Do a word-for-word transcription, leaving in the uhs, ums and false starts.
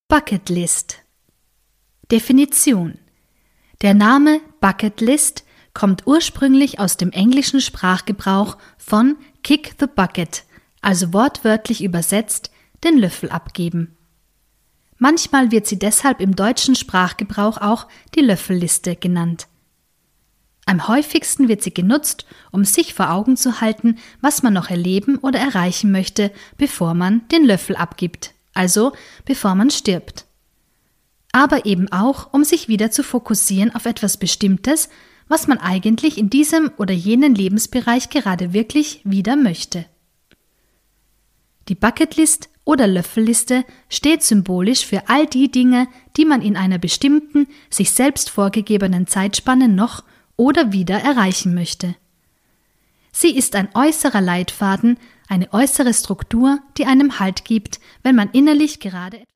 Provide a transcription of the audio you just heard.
Bucketlist. Definition: Der Name Bucketlist kommt ursprünglich aus dem englischen Sprachgebrauch von kick the bucket, also wortwörtlich übersetzt den Löffel abgeben. Manchmal wird sie deshalb im deutschen Sprachgebrauch auch die Löffelliste genannt. Am häufigsten wird sie genutzt, um sich vor Augen zu halten, was man noch erleben oder erreichen möchte, bevor man den Löffel abgibt, also bevor man stirbt. Aber eben auch, um sich wieder zu fokussieren auf etwas Bestimmtes, was man eigentlich in diesem oder jenen Lebensbereich gerade wirklich wieder möchte. Die Bucketlist oder Löffelliste steht symbolisch für all die Dinge, die man in einer bestimmten, sich selbst vorgegebenen Zeitspanne noch oder wieder erreichen möchte. Sie ist ein äußerer Leitfaden, eine äußere Struktur, die einem Halt gibt, wenn man innerlich gerade